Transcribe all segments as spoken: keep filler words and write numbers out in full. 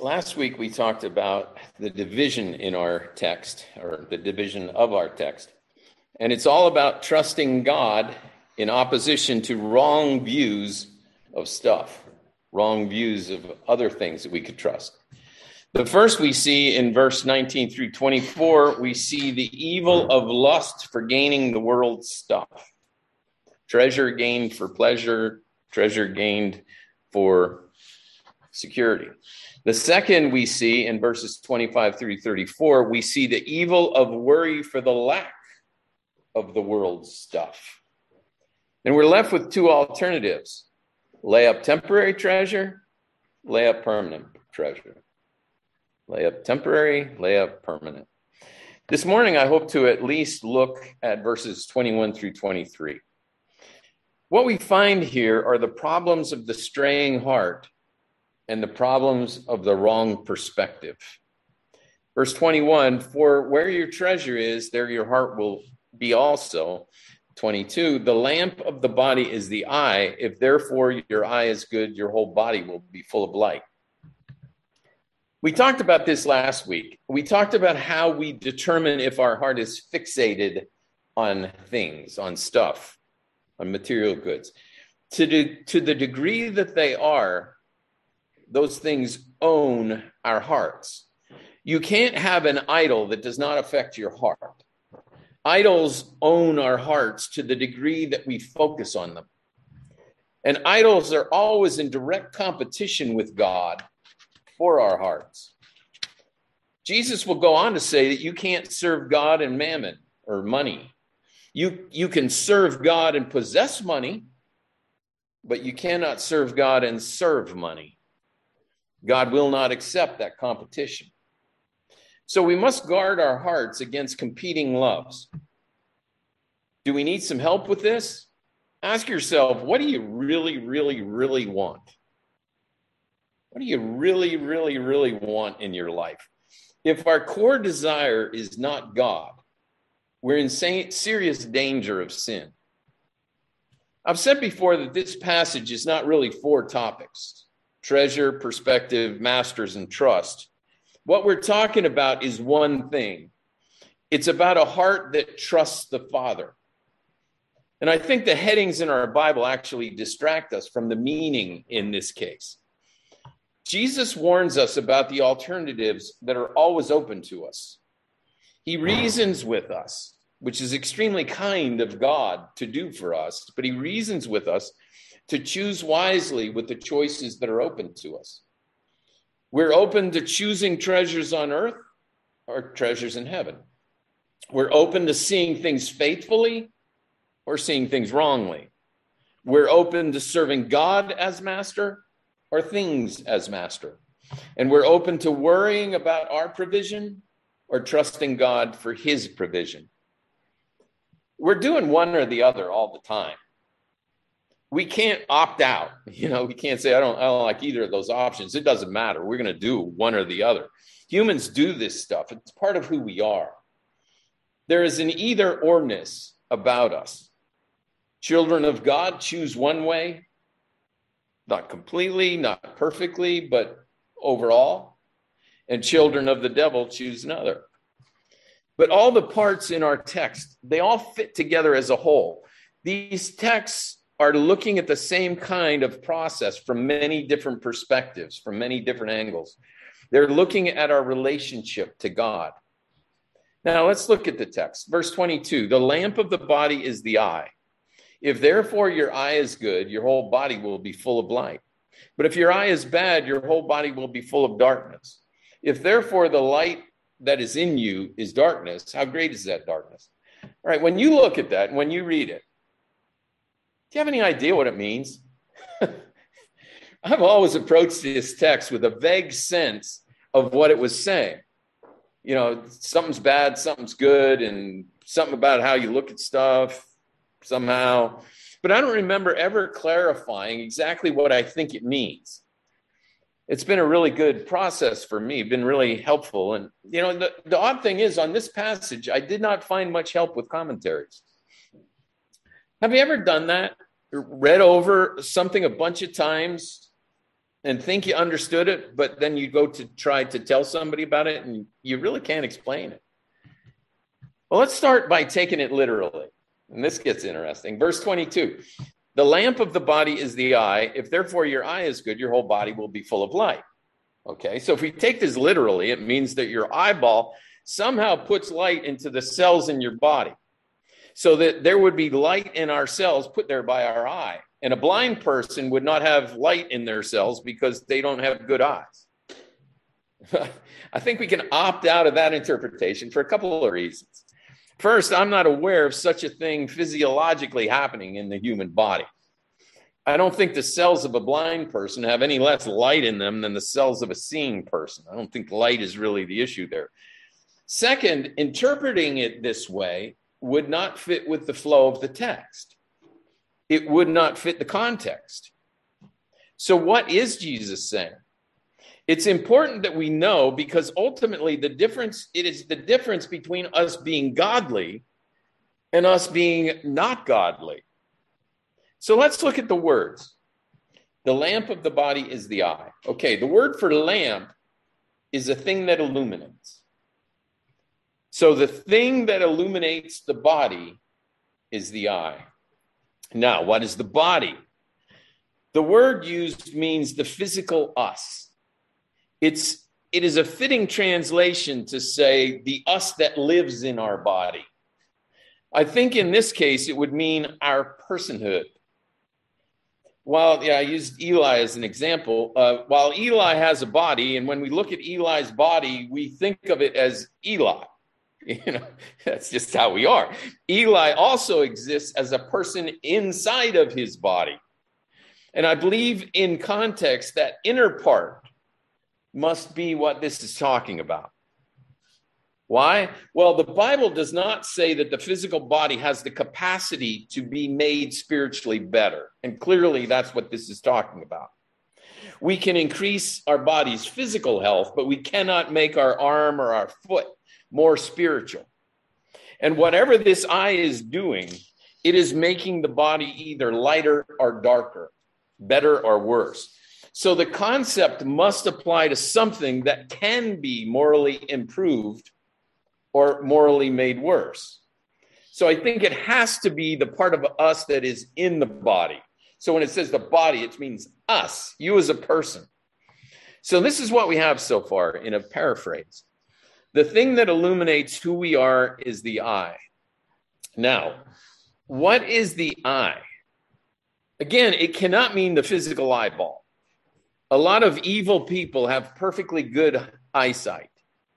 Last week we talked about the division in our text, or the division of our text. And it's all about trusting God in opposition to wrong views of stuff, wrong views of other things that we could trust. The first we see in verse nineteen through twenty-four, we see the evil of lust for gaining the world's stuff. Treasure gained for pleasure, treasure gained for security. The second we see in verses twenty-five through thirty-four, we see the evil of worry for the lack of the world's stuff. And we're left with two alternatives: lay up temporary treasure, lay up permanent treasure. Lay up temporary, lay up permanent. This morning, I hope to at least look at verses twenty-one through twenty-three. What we find here are the problems of the straying heart and the problems of the wrong perspective. Verse twenty-one, for where your treasure is, there your heart will be also. twenty-two, the lamp of the body is the eye. If therefore your eye is good, your whole body will be full of light. We talked about this last week. We talked about how we determine if our heart is fixated on things, on stuff, on material goods. To the, to the degree that they are, those things own our hearts. You can't have an idol that does not affect your heart. Idols own our hearts to the degree that we focus on them. And idols are always in direct competition with God for our hearts. Jesus will go on to say that you can't serve God and mammon or money. You, you can serve God and possess money, but you cannot serve God and serve money. God will not accept that competition. So we must guard our hearts against competing loves. Do we need some help with this? Ask yourself, what do you really, really, really want? What do you really, really, really want in your life? If our core desire is not God, we're in serious danger of sin. I've said before that this passage is not really four topics: treasure, perspective, masters, and trust. What we're talking about is one thing. It's about a heart that trusts the Father. And I think the headings in our Bible actually distract us from the meaning in this case. Jesus warns us about the alternatives that are always open to us. He reasons with us, which is extremely kind of God to do for us, but he reasons with us to choose wisely with the choices that are open to us. We're open to choosing treasures on earth or treasures in heaven. We're open to seeing things faithfully or seeing things wrongly. We're open to serving God as master or things as master. And we're open to worrying about our provision or trusting God for his provision. We're doing one or the other all the time. We can't opt out. You know, we can't say, I don't, I don't like either of those options. It doesn't matter. We're going to do one or the other. Humans do this stuff. It's part of who we are. There is an either-orness about us. Children of God choose one way, not completely, not perfectly, but overall. And children of the devil choose another. But all the parts in our text, they all fit together as a whole. These texts are looking at the same kind of process from many different perspectives, from many different angles. They're looking at our relationship to God. Now, let's look at the text. Verse twenty-two, the lamp of the body is the eye. If therefore your eye is good, your whole body will be full of light. But if your eye is bad, your whole body will be full of darkness. If therefore the light that is in you is darkness, how great is that darkness? All right, when you look at that, when you read it, do you have any idea what it means? I've always approached this text with a vague sense of what it was saying. You know, something's bad, something's good, and something about how you look at stuff somehow. But I don't remember ever clarifying exactly what I think it means. It's been a really good process for me, been really helpful. And, you know, the, the odd thing is on this passage, I did not find much help with commentaries. Have you ever done that? Read over something a bunch of times and think you understood it, but then you go to try to tell somebody about it and you really can't explain it. Well, let's start by taking it literally. And this gets interesting. Verse twenty-two, the lamp of the body is the eye. If therefore your eye is good, your whole body will be full of light. Okay, so if we take this literally, it means that your eyeball somehow puts light into the cells in your body, so that there would be light in our cells put there by our eye. And a blind person would not have light in their cells because they don't have good eyes. I think we can opt out of that interpretation for a couple of reasons. First, I'm not aware of such a thing physiologically happening in the human body. I don't think the cells of a blind person have any less light in them than the cells of a seeing person. I don't think light is really the issue there. Second, interpreting it this way would not fit with the flow of the text. It would not fit the context. So what is Jesus saying? It's important that we know, because ultimately the difference, it is the difference between us being godly and us being not godly. So let's look at the words. The lamp of the body is the eye. Okay, the word for lamp is a thing that illuminates. So the thing that illuminates the body is the eye. Now, what is the body? The word used means the physical us. It's, it is a fitting translation to say the us that lives in our body. I think in this case, it would mean our personhood. While, yeah, I used Eli as an example. Uh, while Eli has a body, and when we look at Eli's body, we think of it as Eli. You know, that's just how we are. Eli also exists as a person inside of his body. And I believe in context that inner part must be what this is talking about. Why? Well, the Bible does not say that the physical body has the capacity to be made spiritually better. And clearly that's what this is talking about. We can increase our body's physical health, but we cannot make our arm or our foot more spiritual. And whatever this eye is doing, it is making the body either lighter or darker, better or worse. So the concept must apply to something that can be morally improved or morally made worse. So I think it has to be the part of us that is in the body. So when it says the body, it means us, you as a person. So this is what we have so far in a paraphrase. The thing that illuminates who we are is the eye. Now, what is the eye? Again, it cannot mean the physical eyeball. A lot of evil people have perfectly good eyesight.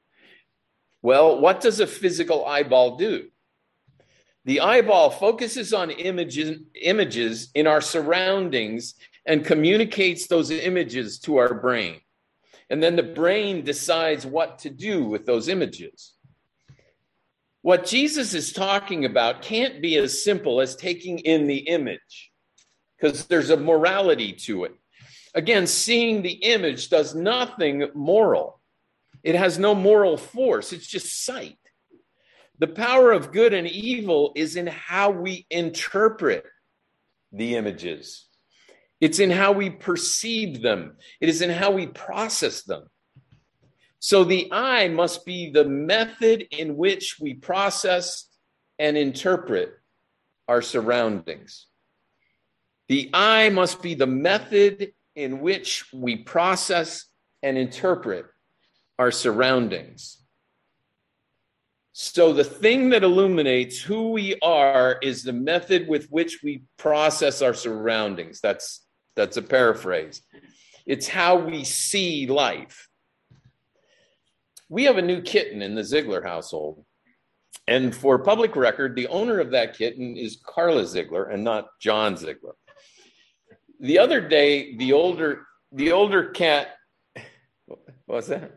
Well, what does a physical eyeball do? The eyeball focuses on images, images in our surroundings and communicates those images to our brain. And then the brain decides what to do with those images. What Jesus is talking about can't be as simple as taking in the image, because there's a morality to it. Again, seeing the image does nothing moral. It has no moral force. It's just sight. The power of good and evil is in how we interpret the images. It's in how we perceive them. It is in how we process them. So the eye must be the method in which we process and interpret our surroundings. The eye must be the method in which we process and interpret our surroundings. So the thing that illuminates who we are is the method with which we process our surroundings. That's That's a paraphrase. It's how we see life. We have a new kitten in the Ziegler household. And for public record, the owner of that kitten is Carla Ziegler and not John Ziegler. The other day, the older, the older cat, what's that?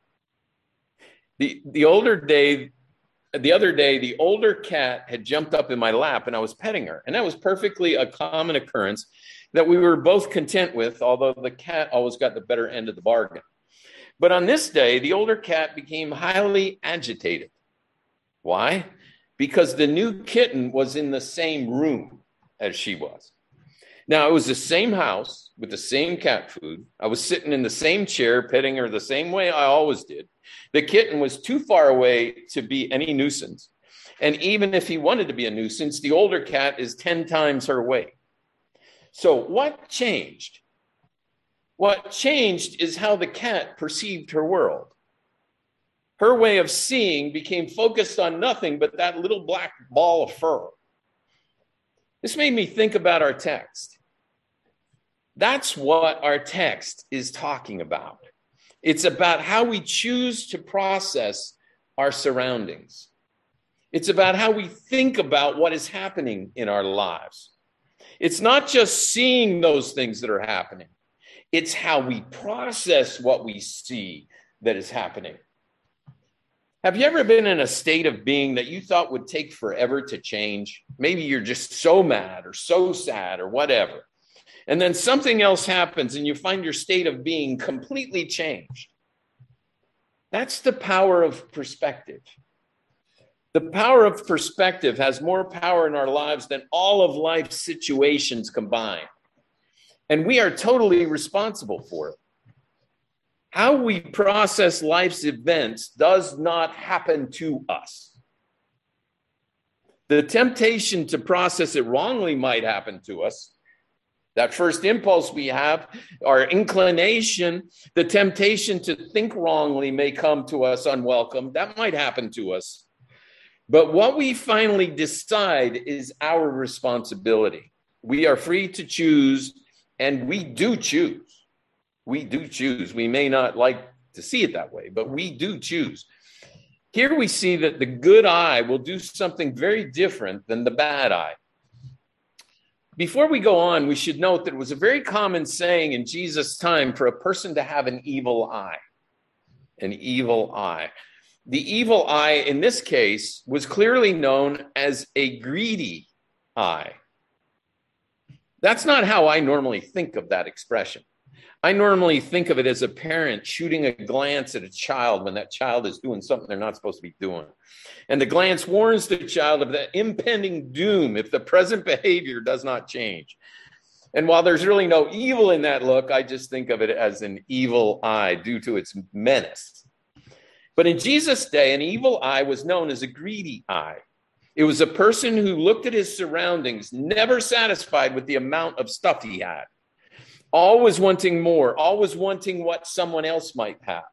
The, the older day, the other day, the older cat had jumped up in my lap and I was petting her. And that was perfectly a common occurrence that we were both content with, although the cat always got the better end of the bargain. But on this day, the older cat became highly agitated. Why? Because the new kitten was in the same room as she was. Now, it was the same house with the same cat food. I was sitting in the same chair, petting her the same way I always did. The kitten was too far away to be any nuisance. And even if he wanted to be a nuisance, the older cat is ten times her weight. So what changed? What changed is how the cat perceived her world. Her way of seeing became focused on nothing but that little black ball of fur. This made me think about our text. That's what our text is talking about. It's about how we choose to process our surroundings. It's about how we think about what is happening in our lives. It's not just seeing those things that are happening. It's how we process what we see that is happening. Have you ever been in a state of being that you thought would take forever to change? Maybe you're just so mad or so sad or whatever. And then something else happens and you find your state of being completely changed. That's the power of perspective. The power of perspective has more power in our lives than all of life's situations combined. And we are totally responsible for it. How we process life's events does not happen to us. The temptation to process it wrongly might happen to us. That first impulse we have, our inclination, the temptation to think wrongly may come to us unwelcome. That might happen to us. But what we finally decide is our responsibility. We are free to choose, and we do choose. We do choose. We may not like to see it that way, but we do choose. Here we see that the good eye will do something very different than the bad eye. Before we go on, we should note that it was a very common saying in Jesus' time for a person to have an evil eye. An evil eye. The evil eye in this case was clearly known as a greedy eye. That's not how I normally think of that expression. I normally think of it as a parent shooting a glance at a child when that child is doing something they're not supposed to be doing. And the glance warns the child of the impending doom if the present behavior does not change. And while there's really no evil in that look, I just think of it as an evil eye due to its menace. But in Jesus' day, an evil eye was known as a greedy eye. It was a person who looked at his surroundings, never satisfied with the amount of stuff he had. Always wanting more, always wanting what someone else might have.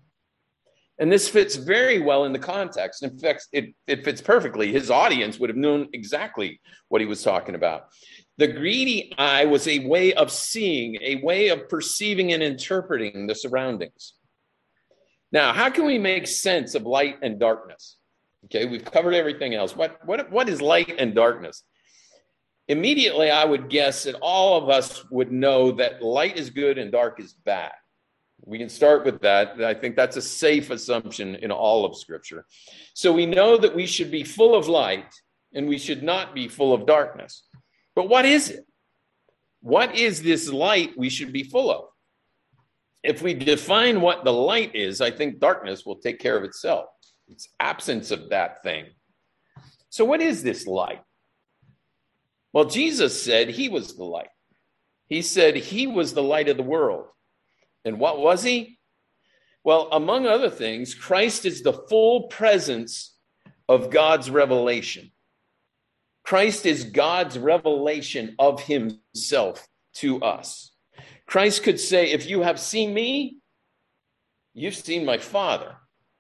And this fits very well in the context. In fact, it, it fits perfectly. His audience would have known exactly what he was talking about. The greedy eye was a way of seeing, a way of perceiving and interpreting the surroundings. Now, how can we make sense of light and darkness? Okay, we've covered everything else. What, what, what is light and darkness? Immediately, I would guess that all of us would know that light is good and dark is bad. We can start with that. I think that's a safe assumption in all of Scripture. So we know that we should be full of light and we should not be full of darkness. But what is it? What is this light we should be full of? If we define what the light is, I think darkness will take care of itself. It's absence of that thing. So what is this light? Well, Jesus said he was the light. He said he was the light of the world. And what was he? Well, among other things, Christ is the full presence of God's revelation. Christ is God's revelation of himself to us. Christ could say, if you have seen me, you've seen my Father.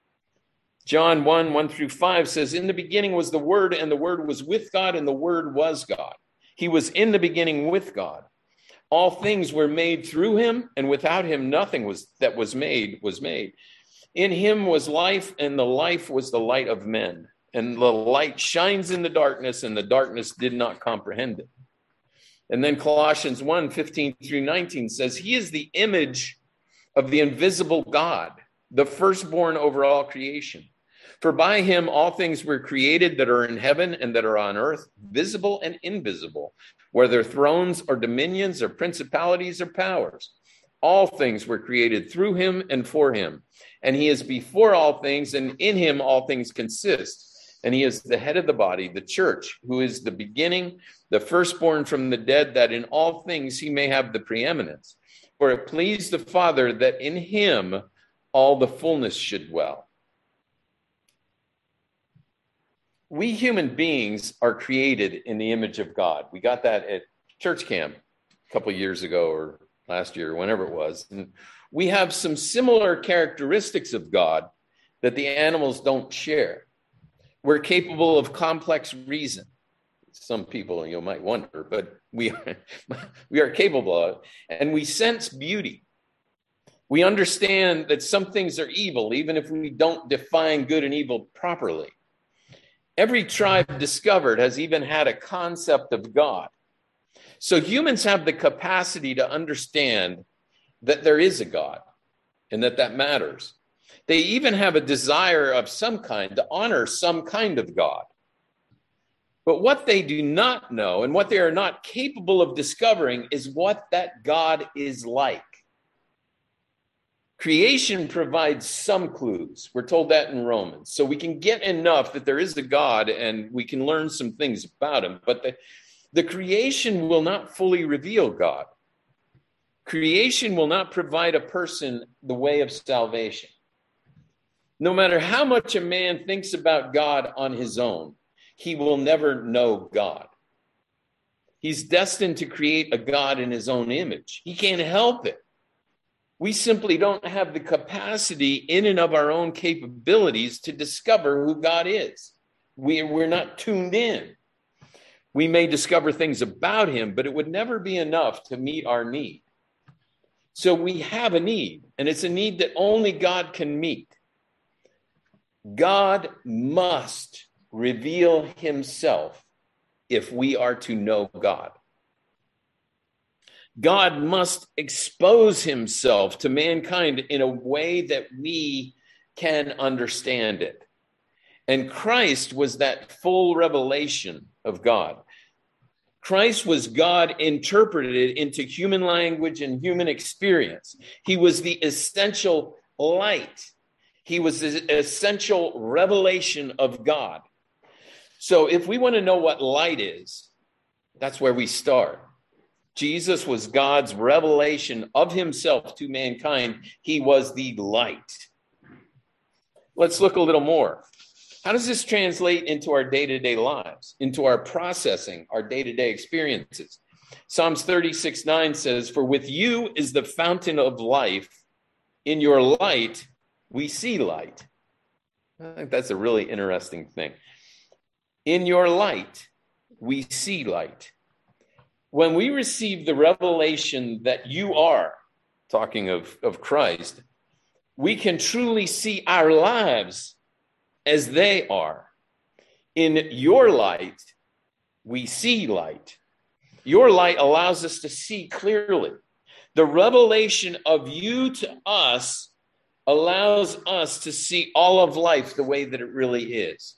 John one, one through five says, in the beginning was the Word, and the Word was with God, and the Word was God. He was in the beginning with God. All things were made through him, and without him nothing was that was made was made. In him was life, and the life was the light of men. And the light shines in the darkness, and the darkness did not comprehend it. And then Colossians one, fifteen through nineteen says, he is the image of the invisible God, the firstborn over all creation. For by him all things were created that are in heaven and that are on earth, visible and invisible, whether thrones or dominions or principalities or powers. All things were created through him and for him. And he is before all things, and in him all things consist. and he is the head of the body, the church, who is the beginning, the firstborn from the dead, that in all things he may have the preeminence. For it pleased the Father that in him all the fullness should dwell. We human beings are created in the image of God. We got that at church camp a couple of years ago, or last year, or whenever it was. And we have some similar characteristics of God that the animals don't share. We're capable of complex reason. Some people, you might wonder, but we are, we are capable of, and we sense beauty. We understand that some things are evil, even if we don't define good and evil properly. Every tribe discovered has even had a concept of God. So humans have the capacity to understand that there is a God and that that matters. They even have a desire of some kind to honor some kind of God. But what they do not know and what they are not capable of discovering is what that God is like. Creation provides some clues. We're told that in Romans. So we can get enough that there is a God and we can learn some things about him. But the, the creation will not fully reveal God. Creation will not provide a person the way of salvation. No matter how much a man thinks about God on his own, he will never know God. He's destined to create a God in his own image. He can't help it. We simply don't have the capacity in and of our own capabilities to discover who God is. We, we're not tuned in. We may discover things about him, but it would never be enough to meet our need. So we have a need, and it's a need that only God can meet. God must reveal himself if we are to know God. God must expose himself to mankind in a way that we can understand it. And Christ was that full revelation of God. Christ was God interpreted into human language and human experience. He was the essential light. He was the essential revelation of God. So if we want to know what light is, that's where we start. Jesus was God's revelation of himself to mankind. He was the light. Let's look a little more. How does this translate into our day-to-day lives, into our processing, our day-to-day experiences? Psalms thirty-six nine says, "For with you is the fountain of life. In your light, we see light." I think that's a really interesting thing. In your light, we see light. When we receive the revelation that you are, talking of, of Christ, we can truly see our lives as they are. In your light, we see light. Your light allows us to see clearly. The revelation of you to us allows us to see all of life the way that it really is.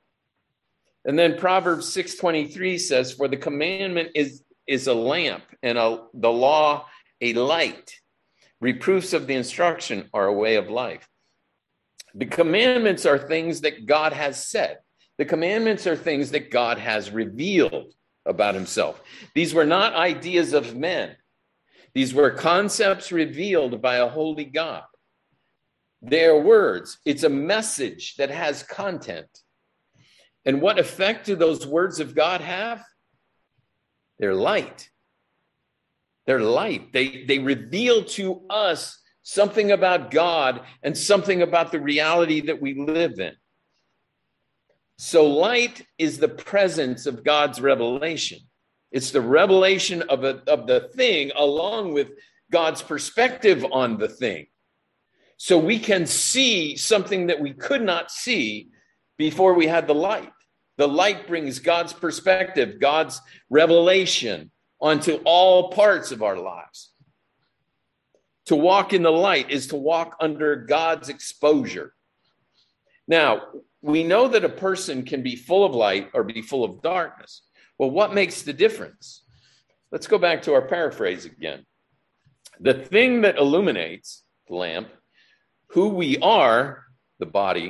And then Proverbs six twenty-three says, "For the commandment is is a lamp, and a, the law a light. Reproofs of the instruction are a way of life." The commandments are things that God has said. The commandments are things that God has revealed about himself. These were not ideas of men. These were concepts revealed by a holy God. They are words. It's a message that has content. And what effect do those words of God have? They're light. They're light. They, they reveal to us something about God and something about the reality that we live in. So light is the presence of God's revelation. It's the revelation of, a, of the thing along with God's perspective on the thing. So we can see something that we could not see before we had the light. The light brings God's perspective, God's revelation onto all parts of our lives. To walk in the light is to walk under God's exposure. Now, we know that a person can be full of light or be full of darkness. Well, what makes the difference? Let's go back to our paraphrase again. The thing that illuminates the lamp, who we are, the body,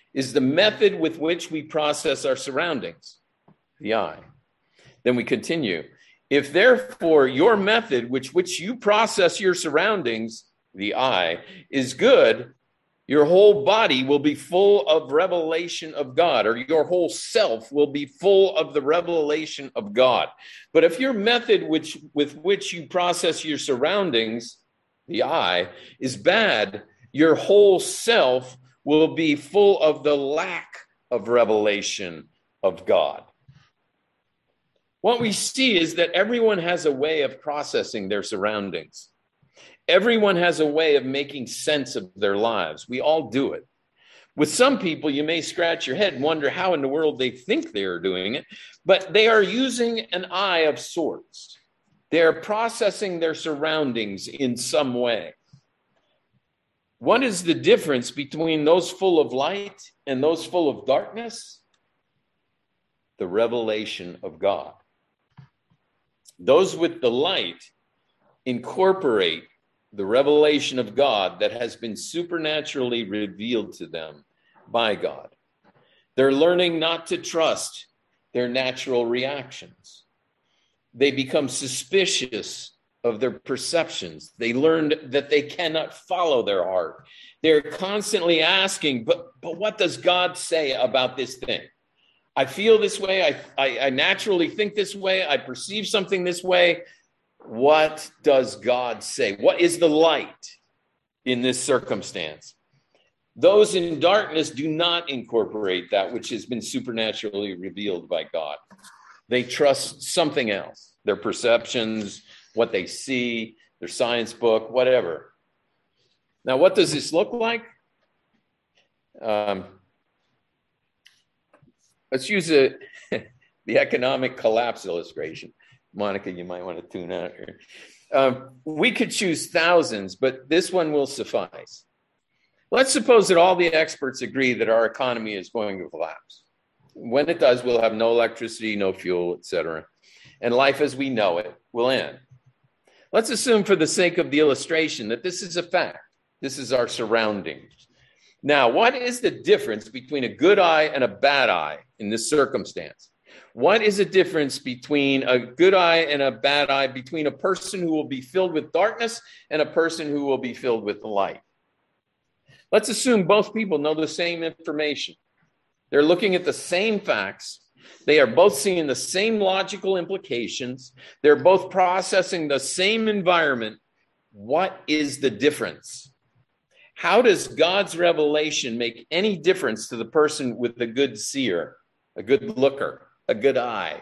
is the method with which we process our surroundings, the eye. Then we continue. If therefore your method with which you process your surroundings, the eye, is good, your whole body will be full of revelation of God, or your whole self will be full of the revelation of God. But if your method which, with which you process your surroundings, the eye, is bad, your whole self will be full of the lack of revelation of God. What we see is that everyone has a way of processing their surroundings. Everyone has a way of making sense of their lives. We all do it. With some people, you may scratch your head and wonder how in the world they think they are doing it, but they are using an eye of sorts. They are processing their surroundings in some way. What is the difference between those full of light and those full of darkness? The revelation of God. Those with the light incorporate the revelation of God that has been supernaturally revealed to them by God. They're learning not to trust their natural reactions. They become suspicious of their perceptions. They learned that they cannot follow their heart. They're constantly asking, but, but what does God say about this thing? I feel this way. I, I, I naturally think this way. I perceive something this way. What does God say? What is the light in this circumstance? Those in darkness do not incorporate that which has been supernaturally revealed by God. They trust something else, their perceptions, what they see, their science book, whatever. Now, what does this look like? Um, let's use a, the economic collapse illustration. Monica, you might want to tune out here. Um, we could choose thousands, but this one will suffice. Let's suppose that all the experts agree that our economy is going to collapse. When it does, we'll have no electricity, no fuel, et cetera. And life as we know it will end. Let's assume for the sake of the illustration that this is a fact. This is our surroundings. Now, what is the difference between a good eye and a bad eye in this circumstance? What is the difference between a good eye and a bad eye, between a person who will be filled with darkness and a person who will be filled with light? Let's assume both people know the same information. They're looking at the same facts. They are both seeing the same logical implications. They're both processing the same environment. What is the difference? How does God's revelation make any difference to the person with a good seer, a good looker, a good eye?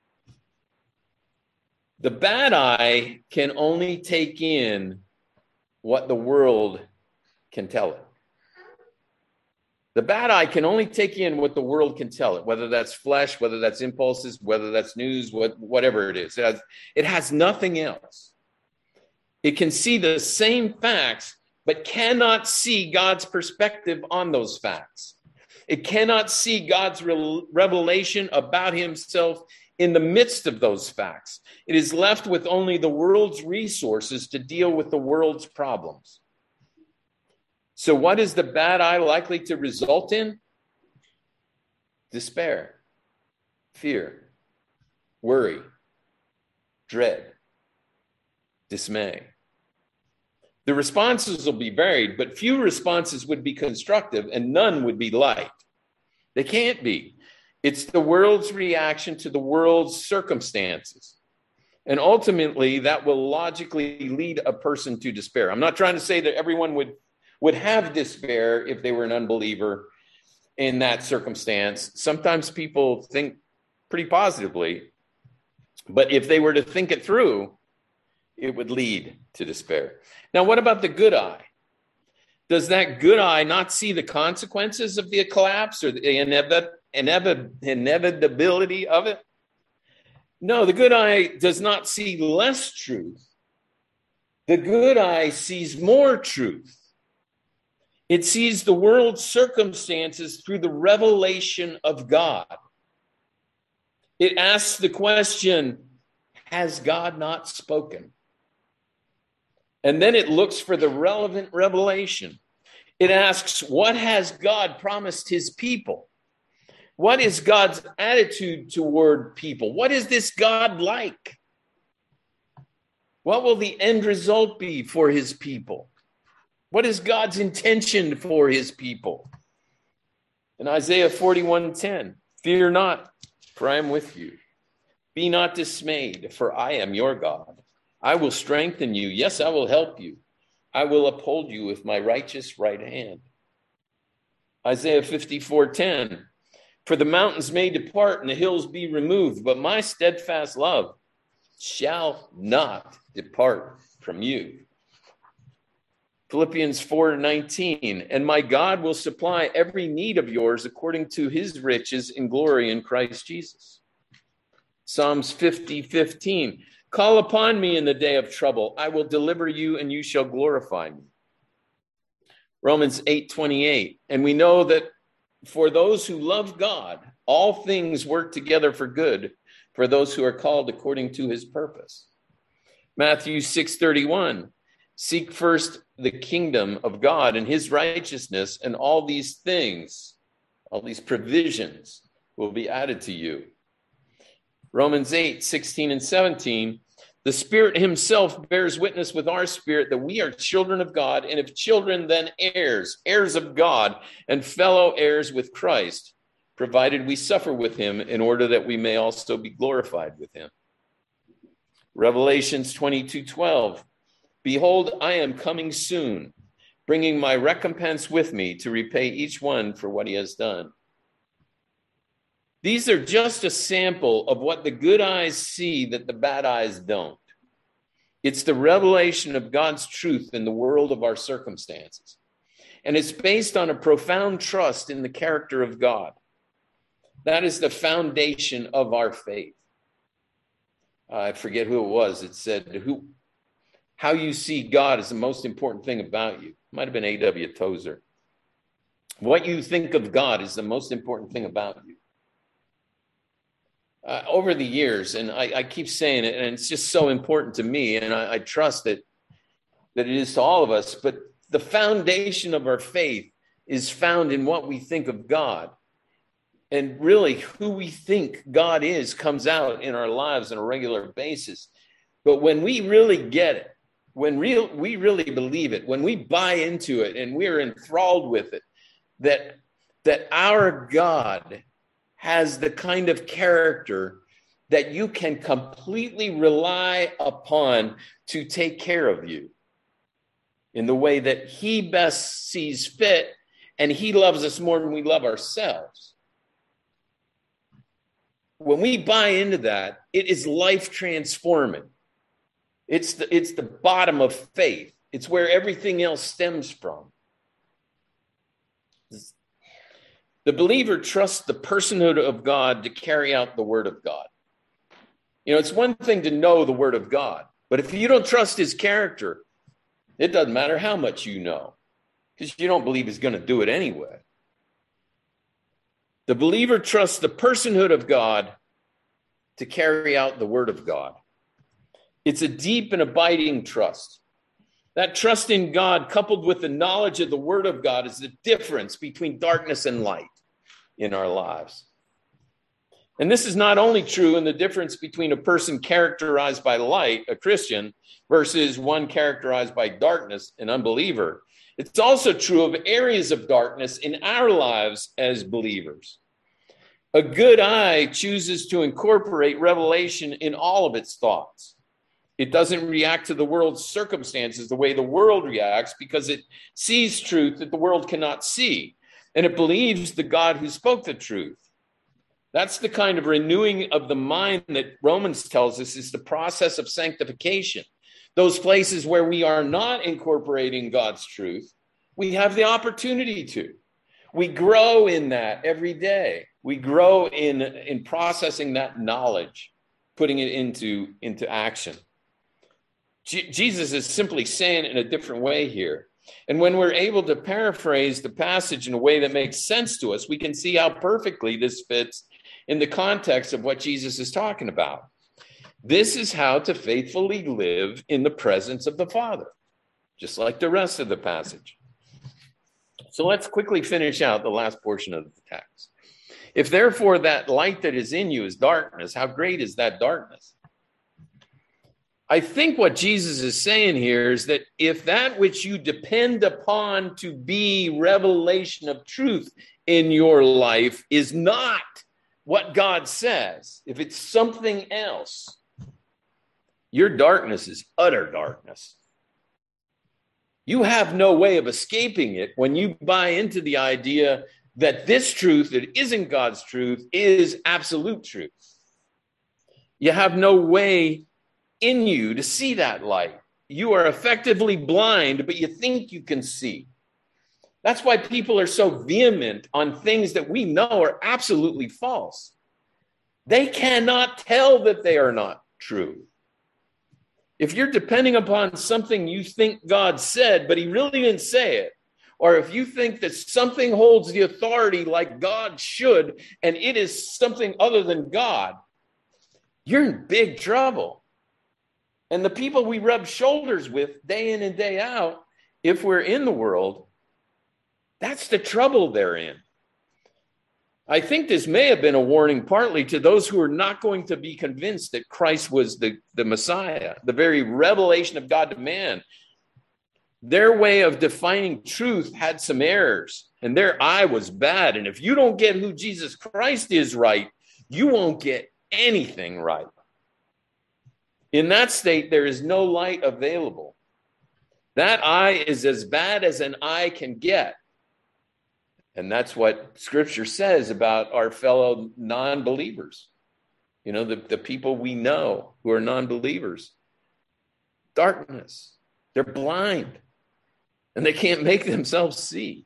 The bad eye can only take in what the world can tell it. The bad eye can only take in what the world can tell it, whether that's flesh, whether that's impulses, whether that's news, what, whatever it is. It has, it has nothing else. It can see the same facts, but cannot see God's perspective on those facts. It cannot see God's re- revelation about himself in the midst of those facts. It is left with only the world's resources to deal with the world's problems. So what is the bad eye likely to result in? Despair, fear, worry, dread, dismay. The responses will be varied, but few responses would be constructive and none would be light. They can't be. It's the world's reaction to the world's circumstances. And ultimately, that will logically lead a person to despair. I'm not trying to say that everyone would would have despair if they were an unbeliever in that circumstance. Sometimes people think pretty positively, but if they were to think it through, it would lead to despair. Now, what about the good eye? Does that good eye not see the consequences of the collapse or the inevit- inevit- inevitability of it? No, the good eye does not see less truth. The good eye sees more truth. It sees the world's circumstances through the revelation of God. It asks the question, has God not spoken? And then it looks for the relevant revelation. It asks, what has God promised his people? What is God's attitude toward people? What is this God like? What will the end result be for his people? What is God's intention for his people? In Isaiah forty-one ten, fear not, for I am with you. Be not dismayed, for I am your God. I will strengthen you. Yes, I will help you. I will uphold you with my righteous right hand. Isaiah fifty-four ten, for the mountains may depart and the hills be removed, but my steadfast love shall not depart from you. Philippians four nineteen, and my God will supply every need of yours according to his riches in glory in Christ Jesus. Psalms fifty fifteen, call upon me in the day of trouble. I will deliver you and you shall glorify me. Romans eight twenty-eight, and we know that for those who love God, all things work together for good for those who are called according to his purpose. Matthew six thirty-one, seek first the kingdom of God and his righteousness, and all these things, all these provisions will be added to you. Romans eight sixteen and seventeen, the Spirit himself bears witness with our spirit that we are children of God, and if children, then heirs, heirs of God, and fellow heirs with Christ, provided we suffer with him in order that we may also be glorified with him. Revelations twenty-two twelve, behold, I am coming soon, bringing my recompense with me to repay each one for what he has done. These are just a sample of what the good eyes see that the bad eyes don't. It's the revelation of God's truth in the world of our circumstances. And it's based on a profound trust in the character of God. That is the foundation of our faith. Uh, I forget who it was. It said, "Who, how you see God is the most important thing about you." It might have been A W Tozer. What you think of God is the most important thing about you. Uh, over the years, and I, I keep saying it, and it's just so important to me, and I, I trust that, that it is to all of us, but the foundation of our faith is found in what we think of God. And really, who we think God is comes out in our lives on a regular basis. But when we really get it, when real, we really believe it, when we buy into it, and we're enthralled with it, that, that our God has the kind of character that you can completely rely upon to take care of you in the way that he best sees fit, and he loves us more than we love ourselves. When we buy into that, it is life transforming. It's the, it's the bottom of faith. It's where everything else stems from. The believer trusts the personhood of God to carry out the word of God. You know, it's one thing to know the word of God, but if you don't trust his character, it doesn't matter how much you know, because you don't believe he's going to do it anyway. The believer trusts the personhood of God to carry out the word of God. It's a deep and abiding trust. That trust in God, coupled with the knowledge of the word of God, is the difference between darkness and light in our lives. And this is not only true in the difference between a person characterized by light, a Christian, versus one characterized by darkness, an unbeliever. It's also true of areas of darkness in our lives as believers. A good eye chooses to incorporate revelation in all of its thoughts. It doesn't react to the world's circumstances the way the world reacts, because it sees truth that the world cannot see. And it believes the God who spoke the truth. That's the kind of renewing of the mind that Romans tells us is the process of sanctification. Those places where we are not incorporating God's truth, we have the opportunity to. We grow in that every day. We grow in, in processing that knowledge, putting it into, into action. G- Jesus is simply saying it in a different way here. And when we're able to paraphrase the passage in a way that makes sense to us, we can see how perfectly this fits in the context of what Jesus is talking about. This is how to faithfully live in the presence of the Father, just like the rest of the passage. So let's quickly finish out the last portion of the text. If therefore that light that is in you is darkness, how great is that darkness? I think what Jesus is saying here is that if that which you depend upon to be revelation of truth in your life is not what God says, if it's something else, your darkness is utter darkness. You have no way of escaping it when you buy into the idea that this truth that isn't God's truth is absolute truth. You have no way in you to see that light. You are effectively blind, but you think you can see. That's why people are so vehement on things that we know are absolutely false. They cannot tell that they are not true. If you're depending upon something you think God said, but he really didn't say it, or if you think that something holds the authority like God should, and it is something other than God, you're in big trouble. And the people we rub shoulders with day in and day out, if we're in the world, that's the trouble they're in. I think this may have been a warning partly to those who are not going to be convinced that Christ was the, the Messiah, the very revelation of God to man. Their way of defining truth had some errors, and their eye was bad. And if you don't get who Jesus Christ is right, you won't get anything right. In that state, there is no light available. That eye is as bad as an eye can get. And that's what Scripture says about our fellow non-believers. You know, the, the people we know who are non-believers. Darkness. They're blind. And they can't make themselves see.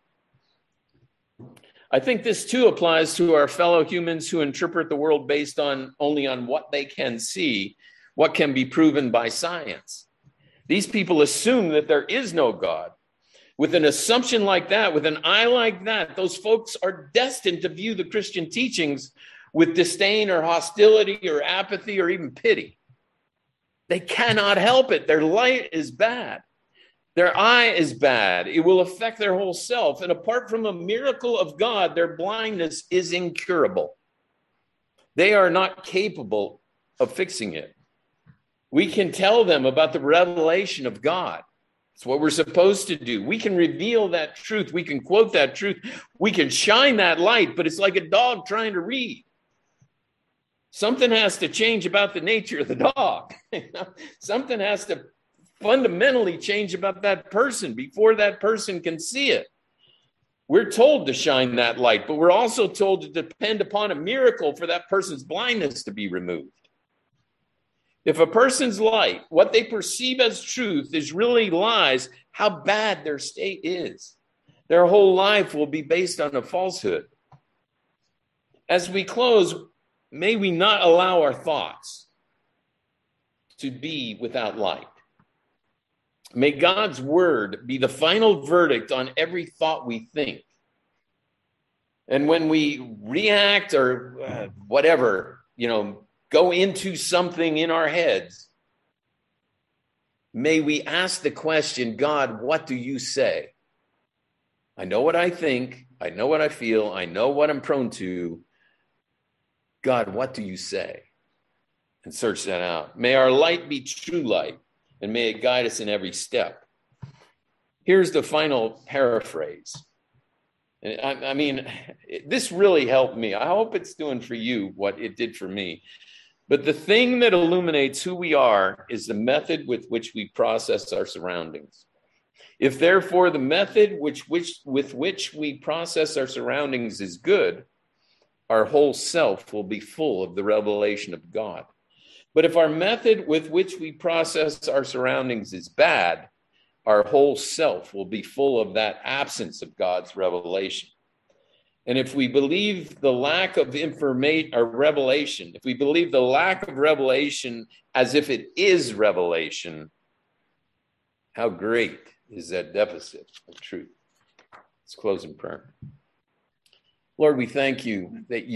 I think this too applies to our fellow humans who interpret the world based on only on what they can see, what can be proven by science. These people assume that there is no God. With an assumption like that, with an eye like that, those folks are destined to view the Christian teachings with disdain or hostility or apathy or even pity. They cannot help it. Their light is bad. Their eye is bad. It will affect their whole self. And apart from a miracle of God, their blindness is incurable. They are not capable of fixing it. We can tell them about the revelation of God. It's what we're supposed to do. We can reveal that truth. We can quote that truth. We can shine that light, but it's like a dog trying to read. Something has to change about the nature of the dog. Something has to fundamentally change about that person before that person can see it. We're told to shine that light, but we're also told to depend upon a miracle for that person's blindness to be removed. If a person's light, what they perceive as truth, is really lies, how bad their state is. Their whole life will be based on a falsehood. As we close, may we not allow our thoughts to be without light. May God's word be the final verdict on every thought we think. And when we react or uh, whatever, you know, go into something in our heads, may we ask the question, God, what do you say? I know what I think. I know what I feel. I know what I'm prone to. God, what do you say? And search that out. May our light be true light, and may it guide us in every step. Here's the final paraphrase. And I, I mean, this really helped me. I hope it's doing for you what it did for me. But the thing that illuminates who we are is the method with which we process our surroundings. If therefore the method which, which, with which we process our surroundings is good, our whole self will be full of the revelation of God. But if our method with which we process our surroundings is bad, our whole self will be full of that absence of God's revelation. And if we believe the lack of information or revelation, if we believe the lack of revelation as if it is revelation, how great is that deficit of truth? Let's close in prayer. Lord, we thank you that you